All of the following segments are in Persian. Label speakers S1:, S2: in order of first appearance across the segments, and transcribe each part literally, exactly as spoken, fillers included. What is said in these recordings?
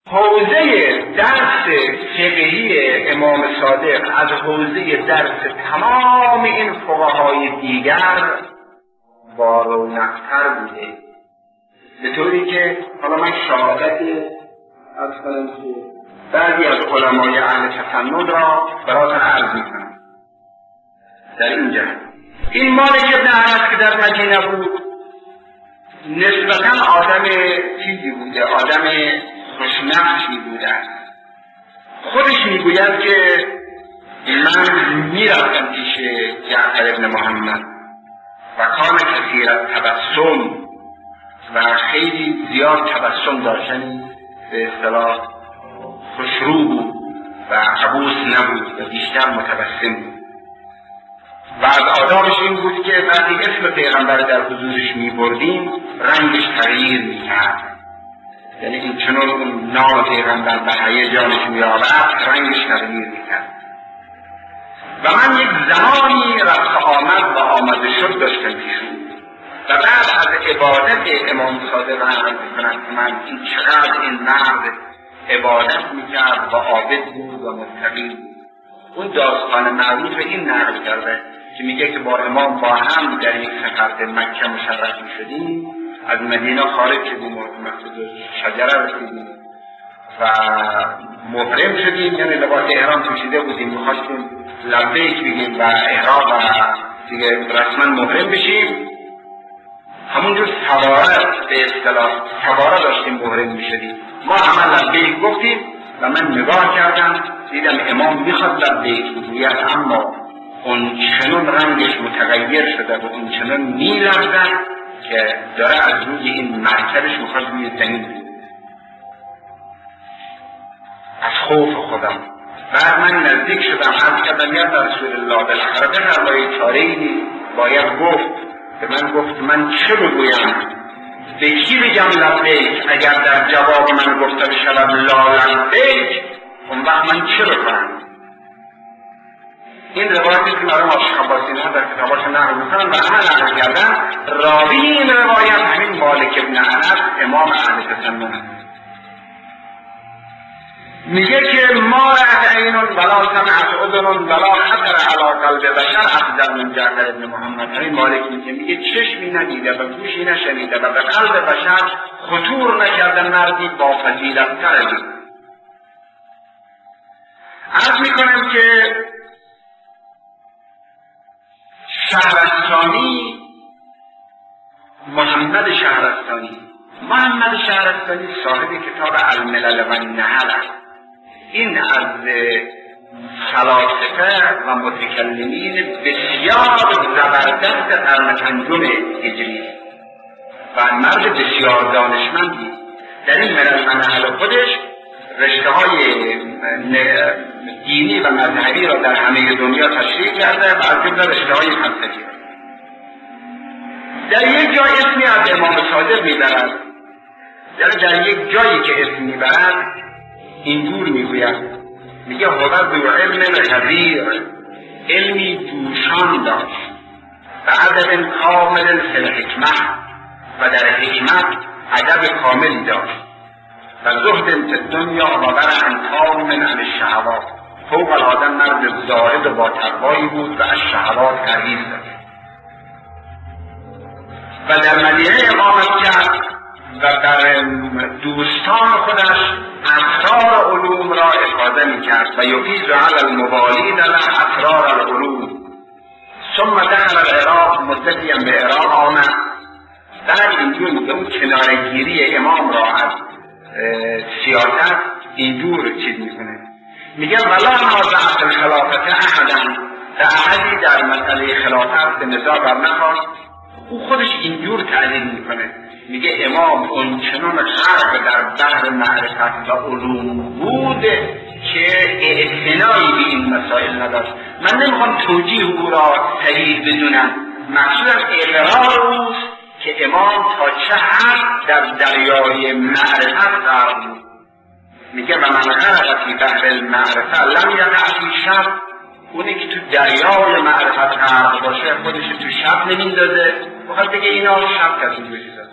S1: حوزه درس فقهی امام صادق از حوزه درس تمام این فقهای دیگر بارونق‌تر بوده، به طوری که حالا من شهادت از کنم که بعضی از علمای اهل تسنن را براتون عرض میکنم در این جهت. این مالک ابن انس که در مدینه بود نسبتا آدم چیزی بوده، آدم خوشنفسی بوده. خودش میگوید که من میرفتم پیش جعفر ابن محمد و کان کثیر تبسم و خیلی زیاد تبسم داشتن، به اصطلاح خوشرو بود و عبوس نبود و بیشتر متبسم بود. و از آدابش این بود که وقتی اسم پیغمبر در حضورش می بردیم رنگش تغییر می کرد، یعنی این چنون اون نام پیغمبر به هیجانش می آورد رنگش تغییر می کرد. و من یک زمانی رفت آمد و آمده شد داشتم پیشون و بعد از عبادت امام صادق عرض میکنم که من این چقدر این مرد عبادت میکرد و عابد بود و متقی بود. اون داستان معروف این نقل کرده که میگه که با امام با هم در یک سفر به مکه مشرف میشدیم، از مدینه خارج شدیم و مسجد شجره رسیدیم و محرم شدیم، یعنی لباس احرام پوشیده بودیم، میخواستیم لبیک بگیم و احرام و دیگه رسما محرم بشیم. همونجور سواره به اصطلاح سواره داشتیم محرم میشدیم، ما همه لبیک گفتیم و من نگاه کردم دیدم امام میخواد لبیک بگوید اما اون چنون رنگش متغیر شده و اون چنون میلرزد که داره از روی این مرکبش میخواد روی زمین بگوید از خوف خودم. بعد من نزدیک شدم عرض کردم یا رسول الله بالاخره بفرمایید چاره‌ای نیست باید گفت. به من گفت من چه بگویم؟ به کی بگم لبیک؟ اگر در جواب من گفتم شود لا لبیک اون وقت من چه بکنم؟ این روایتی که مرحوم آشخباسی ها در کتاباش نقل میکنن و همه نقل کردن، راوی این روایت همین مالک ابن انس امام اهل تسنن میگه که ما رأت عین ولا سمعت اذن ولا خطر علی قلب بشر افضل من جعفر ابن محمد. همین مالک میگه میگه چشمی ندیده و گوشی نشنیده و به قلب بشر خطور نکرده مردی با فضیلت تر از این. عرض میکنم که شهرستانی محمد شهرستانی محمد شهرستانی صاحب کتاب الملل و النحل است. این از فلاسفه و متکلمین بسیار زبردست قرن پنجم هجری و مرد بسیار دانشمندی. در این ملل و النحل خودش رشته های دینی و مذهبی را در همه دنیا تشریح کرده و از جمله رشته های فلسفی. در یک جای اسمی از امام صادق میبرد، یعنی در یک جایی که اسم میبرد اینجور میگوید، میگه هو ذو علم غزیر، علمی جوشان داشت و ادب کامل فی الحکمت و در حکمت ادب کاملی داشت و زهد فی الدنیا و ورع تام من الشهوات. فوق العاده مرد زاهد و با تقوایی بود و از شهوات پرهیز داشت و در مدینه اقامت کرد و در دوستان خودش اسرار علوم را افاده می کرد و یفیض علی الموالین له اسرار العلوم. ثم دخل العراق، مدتی هم به عراق آمد. بعد اینجور میگه اون کنارگیری امام را از سیاست اینجور چیز میکنه، میگه ولا نازعت الخلافت احدا، در احدی در مسئله خلافت به نزاع برنخواست. او خودش اینجور تعلیم میکنه، میگه امام اون چنان غرق در بحر معرفت و علوم بود که اعتنایی به این مسائل نداشت. من نمیخوام توجیه او را صحیح بدونم، مقصودم اقرار اوست که امام تا چه حد در دریای معرفت غرق بود. میگه و من غرق فی بحر المعرفت لم یقع فی شر، اونی که تو دریای معرفت غرق باشه خودش تو شب نمیندازه، بخواد بگه اینا شب کسی بشیده.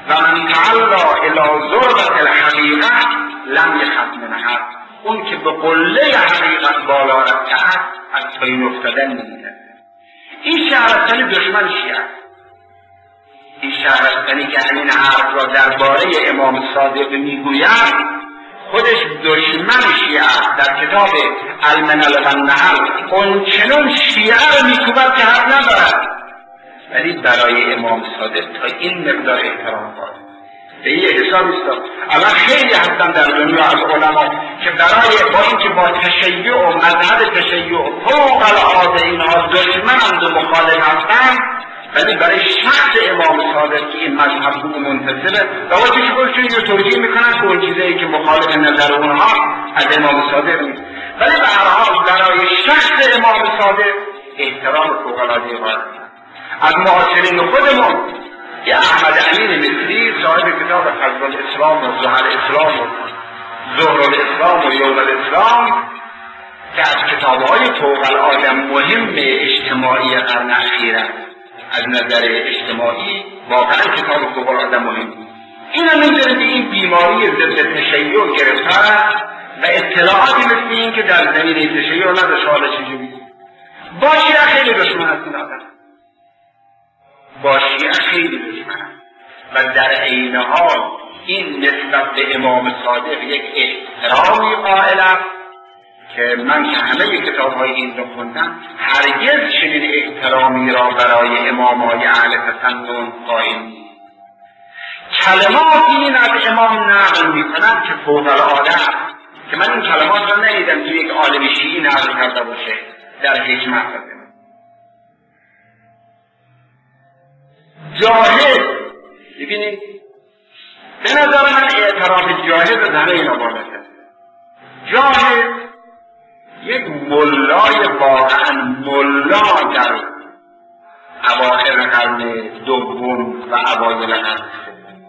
S1: و من تعلا الی ذروة الحقیقه لم یخف منها. اون که به قله حقیقت بالا رفته است از پایین افتادن نمی‌ترسه. این شهرستانی دشمن شیعه، این شهرستانی که همین حرف را درباره امام صادق میگوید خودش دشمن شیعه در کتاب الملل و النحل اونچنان شیعه را میکوبد که حق ندارد، ولی برای امام صادق تا این مقدار احترام دارد. به یه حسابی است. الان خیلی هستن در دنیا از علما که برای با اینکه با تشیع و مذهب تشیع فوق العاده اینها دشمنند و مخالف هستند، ولی برای شخص امام صادق که این مذهب خوب منتصبه روایتش خودشون اینو توجیه میکنن که اون چیزایی که مخالف نظر اونها از امام صادق نیست، ولی به هر حال برای شخص امام صادق احترام فوق العاده قائل. از معاصرین خودمون یه احمد امین مصری صاحب کتاب فضل الاسلام و ظهر الاسلام و ظهر الاسلام و یوم الاسلام که از کتابهای فوق العاده مهم اجتماعی قرن اخیر از نظر اجتماعی واقعا کتاب فوق العاده مهم، این هم می‌دونه که این بیماری ضد تشیع گرفتار و اطلاعاتی مثل این که در زمینه تشیع نداشت. حالا چجوری با شیعه خیلی دشمن هست این آدم، با شیعه خیلی دشمن و در عین حال این نسبت به امام صادق یک احترامی قائل است که من که همه کتاب‌های این رو خوندم هرگز چنین احترامی را برای امام‌های اهل تسنن قائل نیست. کلماتی این از امام نقل می‌کند که فوق العاده است که من این کلمات را ندیدم که یک عالم شیعی نقل کرده باشه در هیچ مقطعی. جاهد، ببینید به نظر من اعتراف جاهد از همه اینا بالاتر. جاهد یک ملای واقعا ملا در اواخر قرن دوم و اوایل قرن سوم،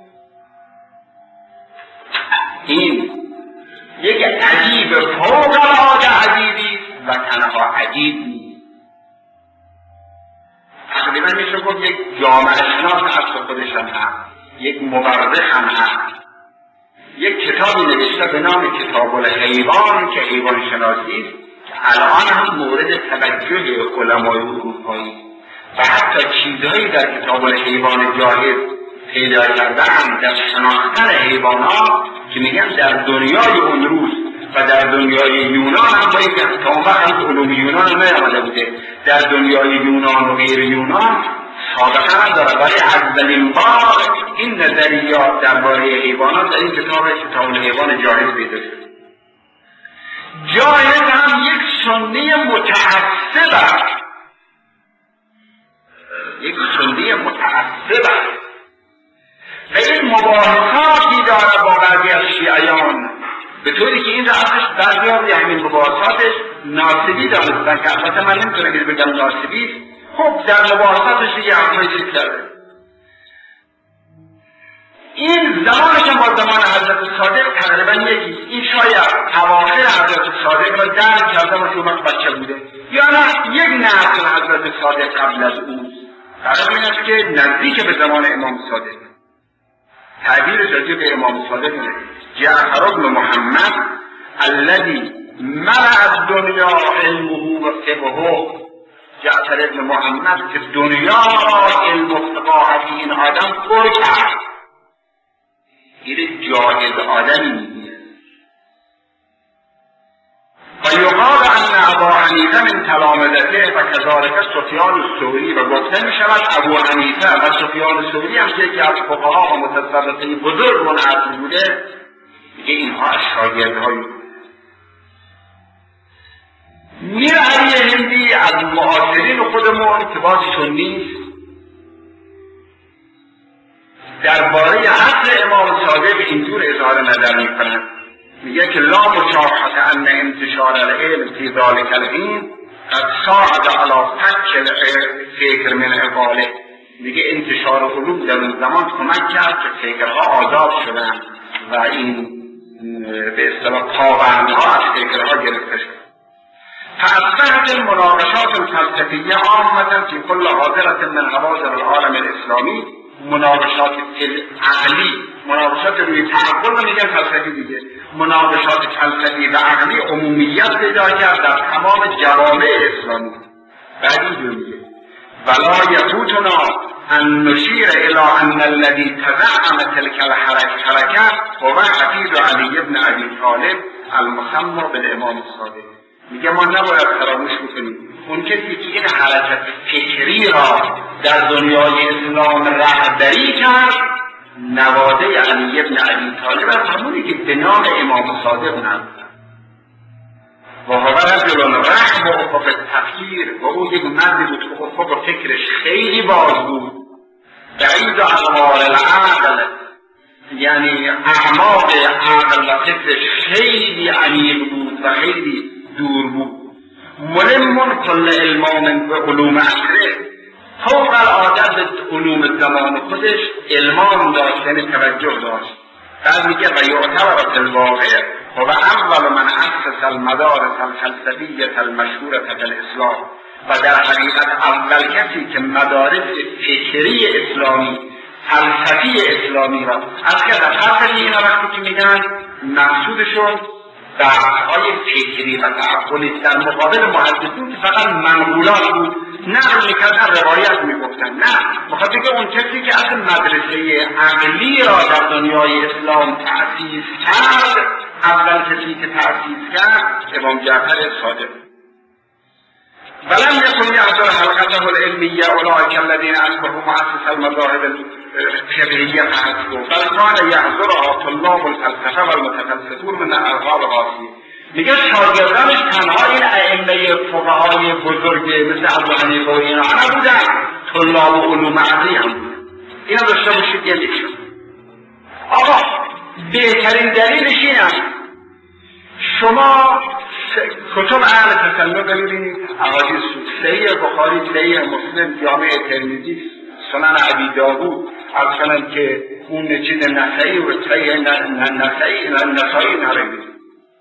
S1: این یک ادیب فوق العاده ادیبی و تنها ادیب نیست، تقریبا میشه گفت یک جامعه شناس اصل خودش هم هست، یک مورخ هم هست. یک کتابی نوشته به نام کتاب الحیوان که حیوان شناسی است که الان هم مورد توجه علمای اروپایی و حتی چیزهایی در کتاب الحیوان جاهد پیدا کردن در شناختن حیوانات که میگن در دنیای اون روز و در دنیای یونان هم باید که تا اون وقت هم علوم یونان هم نیامده بوده، در دنیای یونان و غیر یونان سابقه هم داره، ولی اولین بار این نظریات درباره حیوانات در این کتاب کتاب الحیوان جاهد پیدا شد. جاهد هم یک سنی متعصب است، یک سنی متعصب است و این مباحثاتی داره با بعضی از شیعیان به طوری که این را ازش بعضی ها همین مباحثاتش ناصبی دانستن که البته من نمیتونم بگم ناصبی، خب در مباحثاتش یه حرفای چیز کرده. این زمانش هم با زمان حضرت صادق تقریبا یکیست. این شاید اواخر حضرت صادق را درک کرده باشه اون وقت بچه بوده، یا نه یک نسل حضرت صادق قبل از اون. تقریبا این است که نزدیک به زمان امام صادق. تعبیر راجع به امام صادق اینه: جعفر ابن محمد الذی ملأ الدنیا علمه و فقهه. جعفر ابن محمد که دنیا را علم و فقاهت این آدم پر کرد. این جاهد آدمی میگه. و یقال ان ابا حنیفه من تلامذته و کذالک سفیان الثوری، و گفته می شود ابو حنیفه و سفیان الثوری هم که یکی از فقها و متصرفین بزرگ اون عصر بوده، میگه اینها از شاگردهای میر علی هندی از معاصرین خودمون که بازشون نیست درباره عصر امام صادق اینجور اظهار نظر میکنن، میگه که لا مشاحة ان انتشار العلم فی ذلک الحین قد ساعد علی فک فکر من عقاله. میگه انتشار علوم در اون زمان کمک کرد که فکرها آزاد شدن و این به اصطلاح پابندها از فکرها گرفته شد. فاصبحت المناقشات الفلسفیه عامة في كل حاضرة من حواضر العالم الاسلامی مناقشات عقلی، مناقشات روی تعقل رو میگن فلسفی دیگه، مناقشات فلسفی و عقلی عمومیت پیدا کرد در تمام جوامع اسلامی. بعد اینجور میگه ولا یفوتنا ان نشیر الى ان الذي تزعم تلك الحرکه هو حفید علی بن ابی طالب المسمى بالامام الصادق. میگه ما نباید فراموش بکنیم اون کسی که این حرکت فکری را در دنیای اسلام رهبری کرد نواده علی بن ابی طالب است، همونی که به نام امام صادق نام و هو رجل رحم و افق التفکیر، و او یک مردی بود که افق فکرش خیلی باز بود، بعید اقوال العقل، یعنی اعماق عقل و فکرش خیلی عمیق بود و خیلی دور بود. ملم کل علمان به علوم عصره، فوق العاده به علوم زمان خودش علمان داشت، یعنی توجه داشت. بعد میگه و یعتبر فی الواقع و اول من اسس المدارس الفلسفیه المشهوره فی الاسلام، و در حقیقت اول کسی که مدارس فکری اسلامی فلسفی اسلامی را از که در فلسفی اینا وقتی که میگن مقصودشون بحث‌های فکری و تعقلی در مقابل محدثین که فقط منقولات بود، نقل میکردن روایت میگفتن، نه میخواد بگه اون کسی که از مدرسه عقلی را در دنیای اسلام تأسیس کرد، اول کسی که تأسیس کرد امام جعفر صادق. ولم يكن يحضر حلقته العلمية أولئك الذين أصبحوا مؤسس المذاهب الفقهية فحسبوا، بل كان يحضرها طلاب الفلسفة والمتفلسفون من الألغاب الغاسية. میگه شاگردانش تنها این ائمه فقهای بزرگ مثل ابو حنیفه و اینا نبودن، طلاب علوم عقلی هم بودن. اینا داشته باشید یه لیشون. آقا بهترین دلیلش این است شما کتب اهل تسنن ببینید، احادیث صحیح بخاری، صحیح مسلم، جامع ترمذی، سنن ابی داوود، اصلا که اون چیز نسائی و صحیح نسائی نسائی نرید.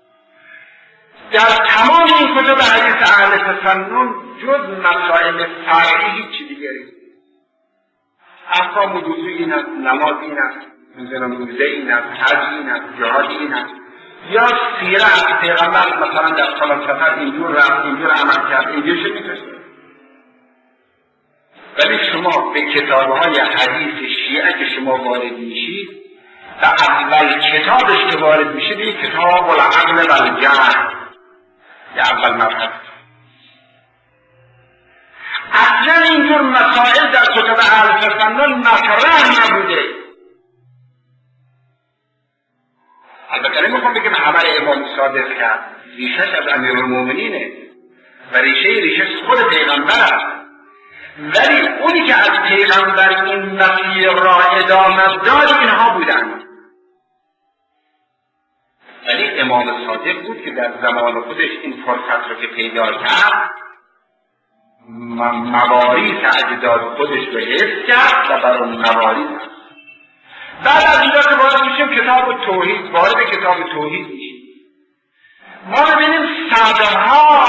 S1: در تمام این کتب حدیث اهل تسنن جز مسائل فرعی هیچ دیگری، احکام وضو این است، نماز این است، روزه این است، حج این است، جهاد این است، یا سیره از پیغمبر مثلا در فلان سفر اینجور رفت، اینجور عمل کرد، اینجور شد میتونید. ولی شما به کتابهای حدیث شیعه که شما وارد میشید و اول کتابش که وارد میشید این کتاب العقل و الجهل، یه اول مبحث. اصلا اینجور مسائل در کتب اهل تسنن مطرح نبوده. البته نمیخوام بگم عمل امام صادق کرد، ریشش از امیرالمومنینه و ریشه ریشش خود پیغمبر است، ولی اونی که از پیغمبر این مسیر را ادامه داد اینها بودن. ولی امام صادق بود که در زمان خودش این فرصت رو که پیدا کرد مواریث اجداد خودش رو حفظ کرد و بر اون مواریث. بعد از اینجا که وارد میشیم کتاب توحید، وارد کتاب توحید میشیم، ما ببینیم صدها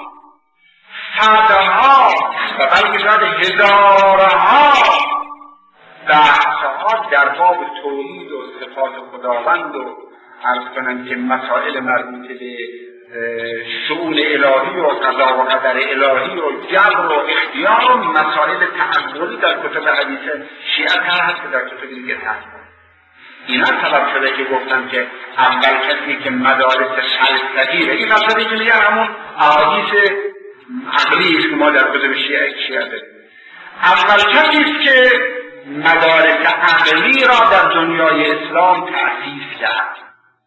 S1: صدها و بلکه شاید هزارها بحثها در باب توحید و صفات خداوند و عرض کنم که مسائل مربوط به شؤون الهی و قضا و قدر الهی و جبر و اختیار و مسائل تعقلی در کتب حدیث شیعه هست که در کتب دیگه هست. اینا سبب شده که گفتم که اول کسی که مدارس فلسفی این مسئله که میگن همون احادیث عقلی است که ما در کتب شیعه شیعه داریم. اول کسی است که مدارس عقلی را در دنیای اسلام تأسیس کرد.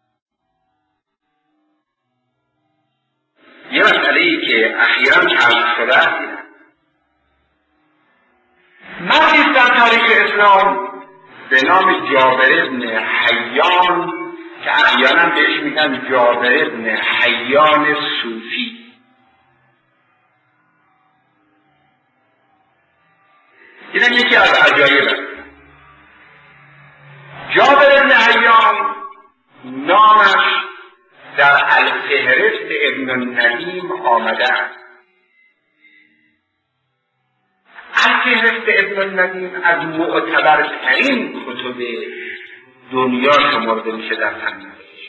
S1: یه مسئله‌ای که اخیراً کشف شده است مردی در تاریخ اسلام به نام جابر بن حیان که احیانا بهش میگن جابر بن حیان صوفی. اینم یکی از عجایب است. جابر بن حیان نامش در الفهرست ابن الندیم آمده است. فهرست ابن الندیم از معتبرترین کتب دنیا شمرده میشه در فن،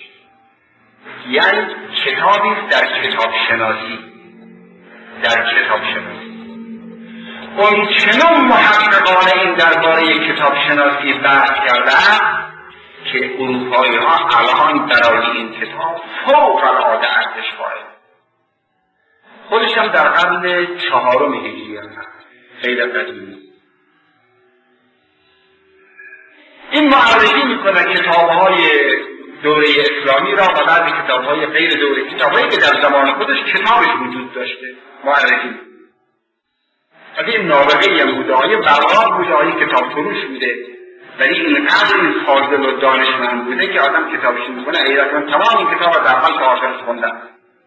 S1: یعنی کتابی در کتاب شناسی در کتاب شناسی اون چنان محققان این درباره کتاب شناسی بحث کردن که اروپایی ها الان برای این کتاب فوق العاده ارزش قائل. خودش هم در قرن چهارم هجری هست، خیلی قدیمی. این معرفی میکنه کتاب‌های دوره اسلامی را و بعضی کتاب‌های غیر دوره، کتاب‌هایی که در زمان خودش کتابش وجود داشته معرفی. از این نابغه‌ای هم بوده، های برقرار بوده، های کتاب فروش بوده، ولی اینقدر این فاضل و دانشمند بوده که آدم کتابش میکنه حقیقتا تمام این کتاب از اول تا آخر خوندن.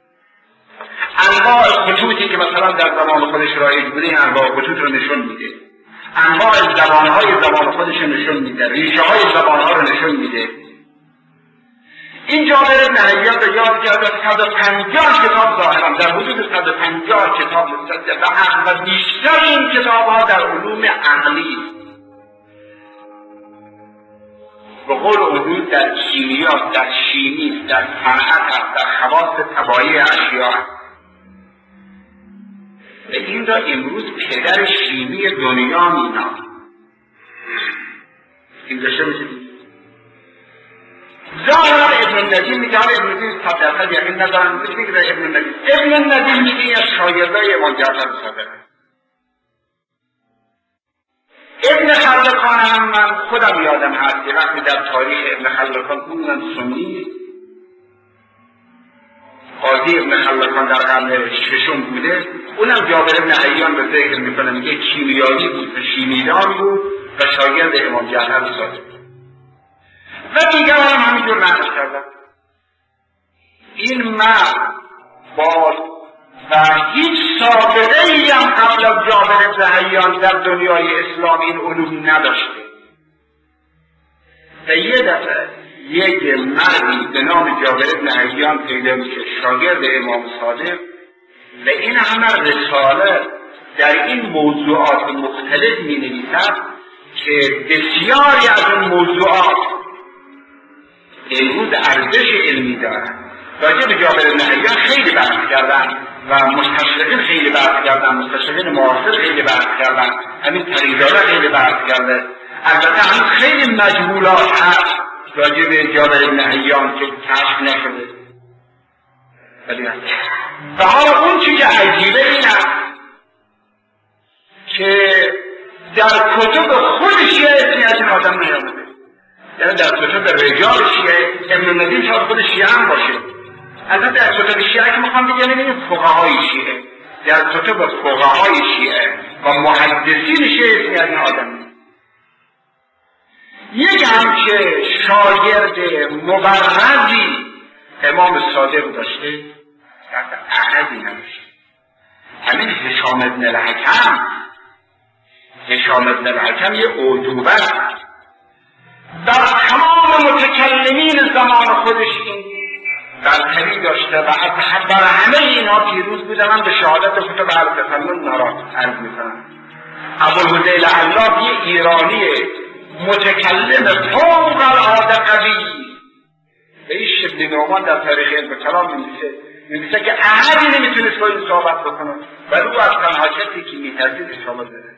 S1: انواع خطوطی که مثلا در زمان خودش رایج بوده این انواع خطوط رو نشون میده، انواع زبانهای زمان خودش رو نشون میده، ریشه های زبانها رو نشون میده. این جابر بن حیان رو یاد کرده صد و پنجاه کتاب ظاهرا در حدود صد و پنجاه کتاب نوشته و بیشتر این کتابها در علوم عقلی، به قول امروز در کیمیا، در شیمی، در صنعت، در خواص طبایع اشیاء. و این را امروز پدر شیمی دنیا مینام. این داشته میشه ظاهرا ابن الندیم میگه، ابن الندیم صد درصد یقین ندارم میگه ابن الندیم ابن الندیم میگه از شاگردای امام جعفر صادق. ابن خلکان هم من خودم یادم هست که وقتی در تاریخ ابن خلکان اونم سنی، قاضی ابن خلکان در قرن ششم بوده، اونم جابر بن حیان به ذکر میکنه، میگه کیمیایی بود و شیمیدان بود و شاگرد امام جعفر صادق و دیگر هم همینجور نقل کردن. این مرد با و هیچ سابقه ای هم قبل از جابر بن حیان در دنیای اسلام این علوم نداشته و یه دفعه یک مردی به نام جابر بن حیان پیدا میشه، شاگرد امام صادق، و این همه رساله در این موضوعات مختلف می نویسد که بسیاری از اون موضوعات امروز ارزش علمی دارن. راجع به جابر بن حیان خیلی بحث کردن و مستشرقین خیلی بحث کردن، مستشرقین معاصر خیلی بحث کردن، همین طریق‌داره خیلی بحث کرده. البته هم خیلی مجهولات هست راجع به جابر بن حیان که کشف نشده، ولی هست. و حالا اون چی که عجیبه این است که در کتب خود شیعه اسمی از این آدم نیامده، یعنی در کتب رجال شیعه ابن ندیم شاید خود شیعه هم باشه. البته در کتب شیعه که میخوام بگم این فقهای شیعه، در کتب فقهای شیعه و محدثین شیعه اسمی از این آدم نیست. یک همچه شاگرد مبرزی امام صادق داشته، احدی نداشته. همین هشام ابن الحکم، هشام ابن الحکم یه اعجوبه در تمام متکلمین زمان خودش این برتری داشته و از بر همه اینا پیروز بوده. من به شهادت کتب اهل تفنن عرض میکنم. ابوالهذیل علاف یه ایرانی متکلم فوق العاده قوی به این شبلی نومان در تاریخ علم کلام می‌نویسه می‌نویسه که احدی نمیتونست با این صحبت بکنه و او از تنها کسی که می‌ترسید اشاره داره.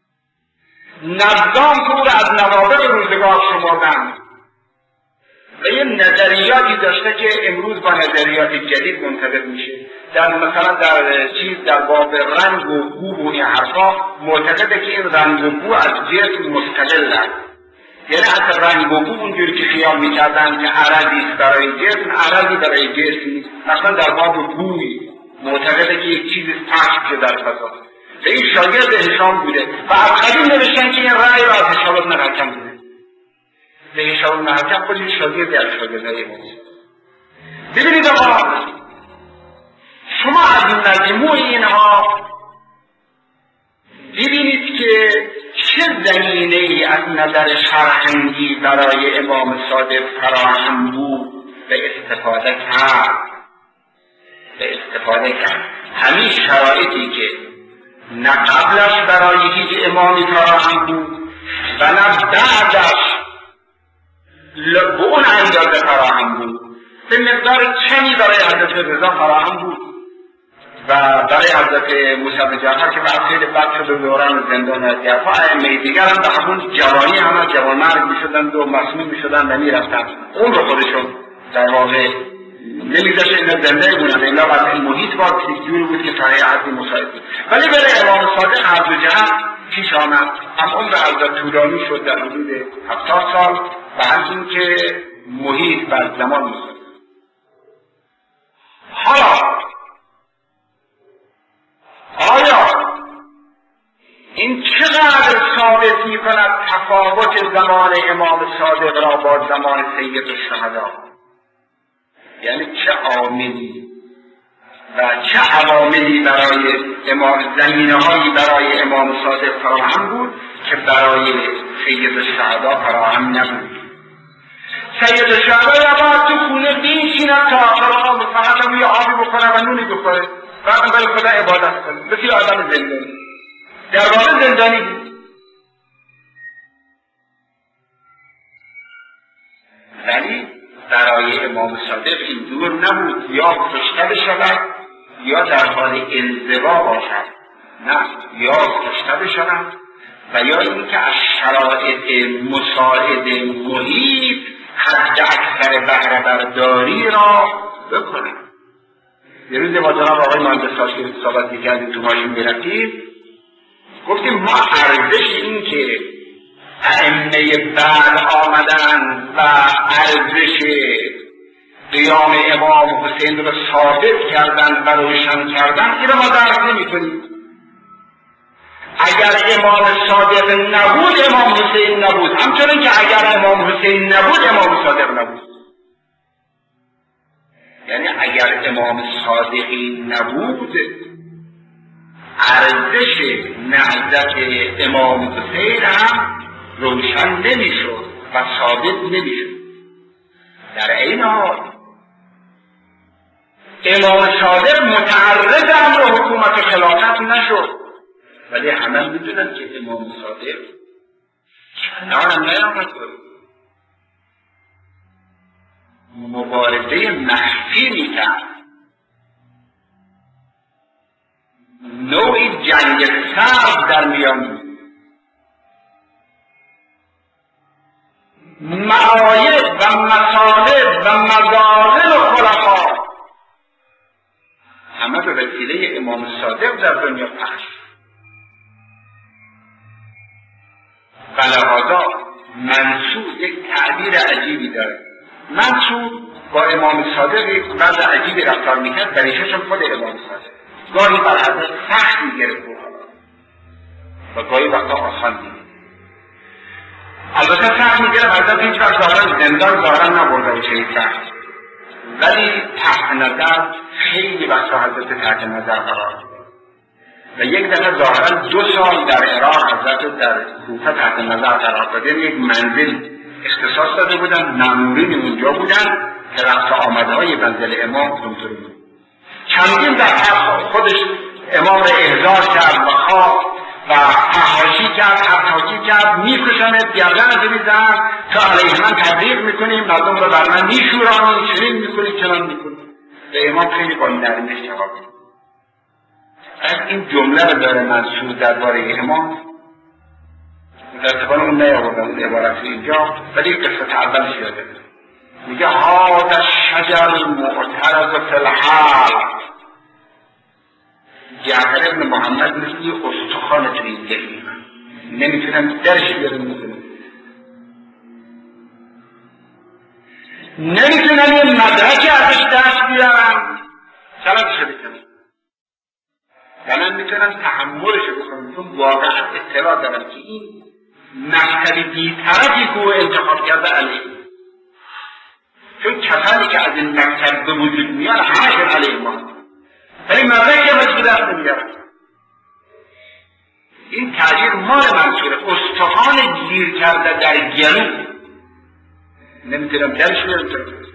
S1: نظام که او را از نوابغ روزگار شمردن و یه نظریاتی داشته که امروز با نظریات جدید منطبق میشه. در مثلا در چیز در باب رنگ و بو و این حرفا معتقده که این رنگ و بو از جسم مستقل است، یعنی از رنگ و بو اونجوری که خیال میکردن که عرضی است برای جسم، عرضی برای جسم نیست. مثلا در باب بوی معتقده که یک چیز پخش شده در فضا. و این شاگرد هشام بوده و از قدیم نوشتن که این رأی را از هشام بن الحکم بوده. به هشام بن الحکم خود این شاگردی از شاگردهای ما. ببینید آقا شما از مجموع اینها ببینید که چه زمینه ای از نظر فرهنگی برای امام صادق فراهم بود و استفاده کرد و استفاده کرد. همین شرایطی که نه قبلش برای هیچ امامی فراهم بود و نه بعدش به اون اندازه فراهم بود. به مقدار کمی برای حضرت رضا فراهم بود و برای حضرت موسی بن جعفر که بعد خیلی بد شد و دوران زندان از جعفر، ائمه دیگر هم به همون جوانی هم جوانمرگ میشدند و مسموم میشدند و میرفتند. اون رو خودشون در واقع نمیذاشت اینا زنده بودند، اینا بعد این محیط باید یک جوری بود که تا حدی مساعد بود. ولی برای امام صادق هر دو جهت پیش آمد. هم عمر حضرت طولانی شد در حدود هفتاد سال و هم این که محیط و زمان مساعد. حالا آیا این چقدر ثابت می کند تفاوت زمان امام صادق را با زمان سید الشهدا؟ یعنی چه عاملی و چه عواملی برای امام زمینه هایی برای امام صادق فراهم بود که برای سید الشهدا فراهم نبود؟ سید الشهدا یا باید تو خونه بنشیند تا آخر عمر فقط هم یه آبی بخوره و نونی بخوره، بعد برای خدا عبادت کنه، مثل آدم زندانی. در واقع زندانی بود. ولی برای امام صادق این دور نبود یا کشته بشود یا در حال انزوا باشد، نه، یا کشته بشود و یا اینکه از شرایط مساعد محیط حد اکثر بهره برداری را بکنه. یه روز با جناب آقای مهندس که صحبت می‌کردیم تو ماشین می‌رفتیم، گفتیم ما ارزش این که ائمه بعد آمدن و ارزش قیام امام حسین را ثابت کردن و روشن کردن، این را ما درک نمی‌کنیم. اگر امام صادق نبود امام حسین نبود، همچنین که اگر امام حسین نبود امام صادق نبود. یعنی اگر امام صادقی نبود ارزش نهضت امام حسین هم روشن نمیشد و ثابت نمیشد. در این حال امام صادق متعرض امر حکومت خلافت نشد، ولی همه میدونن که امام صادق کنارم نیامد، مبارزه مخفی میکرد، نوعی جنگ سرد در میان بود. معایب و مصالح و مظالم خلفا همه به وسیله امام صادق در دنیا پخش. بلهذا منصور یک تعبیر عجیبی داره. منصور با امام صادق بعد عجیبی رفتار میکرد، دریشهشون خود امام صادق. گاهی بر حضرت سخت میگرفت و گاهی وقتا آسان میگرفت. البته سخت میگرفت، حضرت هیچ وقت ظاهرا زندان ظاهرا نبرده و چنین سخت، ولی تحت نظر خیلی وقتا حضرت تحت نظر قرار داد و یک دفعه ظاهرا دو سال در عراق حضرت در کوفه تحت نظر قرار داد. یعنی یک منزل اختصاص داده بودن، مامورین اونجا بودن که رفت آمدهای منزل امام کنترل بود. چندین دفعه خودش امام را احضار کرد و خواه و فحاشی کرد، حقاکی کرد، میکشند، گردن میزنند، تا علیه من تبلیغ میکنیم، مردم را بر من میشورانید، چنین میکنید، چنان میکنید. و امام خیلی با این نرمش جواب می‌داد. از این جمله رو داره منصور درباره امام، متاسفانه اون نیاوردم اون عبارت اینجا، ولی قصه اولش یاده میگه هذا الشجر المعترض فی الحال. جعفر ابن محمد مثل یه استخوان تو این دهی من نمیتونم درش بیارم، میکنم نمیتونم یه مدرک ازش دست بیارم سلامش بکنم، ولی میتونم تحملش بکنم، چون واقعا اطلاع دارم که این مکتب بی‌طرفی که او انتخاب کرده علیه، چون کسانی که از این مکتب به وجود میان همشون علیه ما، ولی مدرک هم از دست نمیارم. این تعبیر مال منصوره، استخوان گیر کرده در گلو، نمیتونم درش بیارم.